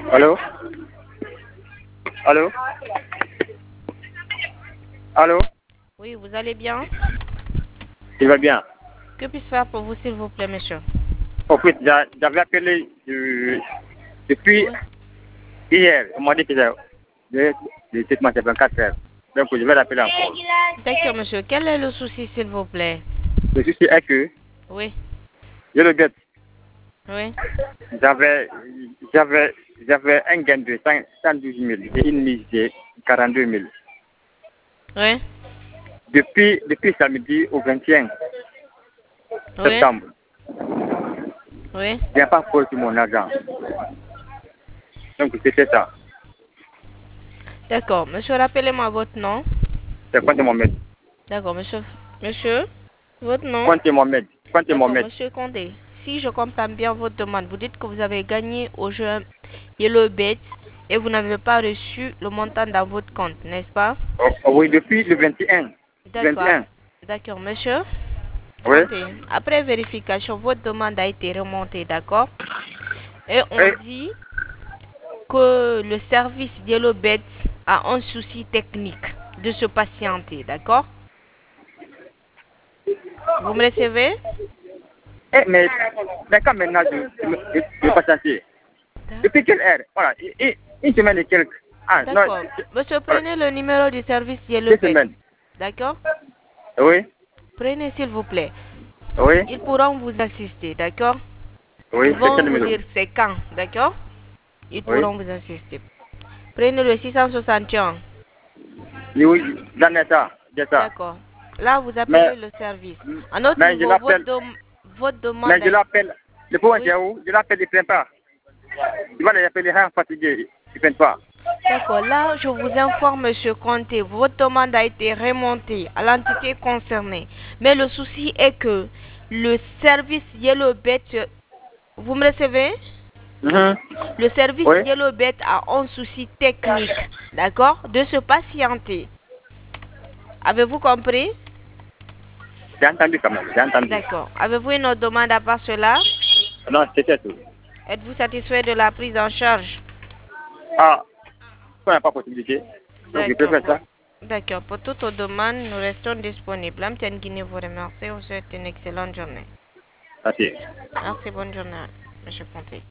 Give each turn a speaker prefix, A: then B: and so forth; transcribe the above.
A: Allô? Allô? Allô?
B: Oui, vous allez bien?
A: Il va bien.
B: Que puis-je faire pour vous, s'il vous plaît, monsieur?
A: En fait, j'avais appelé depuis
B: Oui.
A: hier. On m'a dit que le traitement c'est 24 heures. Donc, je vais l'appeler encore.
B: D'accord, monsieur. Quel est le souci, s'il vous plaît?
A: Le souci est que
B: Oui.
A: je le guette.
B: Oui.
A: J'avais un gain de 112 000 et une mise de 42 000.
B: Oui.
A: Depuis samedi au 21
B: Oui.
A: septembre,
B: Oui.
A: je n'ai pas reçu mon argent. Donc, c'était ça.
B: D'accord. Monsieur, rappelez-moi votre nom.
A: C'est Quentin Mohamed.
B: D'accord, monsieur. Monsieur, votre nom?
A: Quentin Mohamed. Quentin
B: D'accord,
A: Mohamed.
B: monsieur Condé. Si je comprends bien votre demande, vous dites que vous avez gagné au jeu Yellow Bet et vous n'avez pas reçu le montant dans votre compte, n'est-ce pas?
A: Oui, depuis le 21.
B: D'accord.
A: 21.
B: D'accord, monsieur.
A: Oui.
B: Condé. Après vérification, votre demande a été remontée, d'accord? Et on
A: Et,
B: dit que le service YellowBet a un souci technique de se patienter, d'accord? Vous me recevez?
A: mais quand maintenant, je passe assez. Depuis quelle heure? Voilà, une semaine et quelques. Ah, non,
B: D'accord. Monsieur,
A: voilà,
B: prenez le numéro du service
A: 2
B: YellowBet,
A: semaines.
B: d'accord?
A: Oui,
B: Prenez s'il vous plaît.
A: oui,
B: Ils pourront vous assister, d'accord?
A: oui,
B: Ils
A: c'est
B: vont
A: quel
B: vous
A: numéro?
B: dire c'est quand, d'accord? Ils
A: Oui,
B: pourront vous assister. Prenez le 661.
A: oui, j'en ai ça, j'ai ça.
B: D'accord. Là, vous
A: Mais,
B: appelez le service. À notre
A: mais je
B: niveau,
A: l'appelle,
B: votre demande
A: mais je
B: a...
A: l'appelle. Le point
B: Oui.
A: c'est où? Je l'appelle, il ne prend pas. Tu vas les appeler fatigué, il ne prend pas.
B: D'accord. Là, je vous informe, monsieur Conté, votre demande a été remontée à l'entité concernée. Mais le souci est que le service YellowBet, vous me recevez?
A: Mhm.
B: Le service
A: Oui,
B: YellowBet a un souci technique, d'accord? De se patienter. Avez-vous compris?
A: j'ai entendu quand même, j'ai entendu.
B: D'accord. Avez-vous une autre demande à part cela?
A: Non, c'était tout.
B: Êtes-vous satisfait de la prise en charge?
A: Ah, on n'a pas possibilité. Donc, je peux
B: D'accord.
A: faire ça.
B: D'accord. Pour toute autre demande, nous restons disponibles. Amtienne Guinée vous remercie. Vous souhaite une excellente journée.
A: Merci.
B: Merci, bonne journée, monsieur Ponté.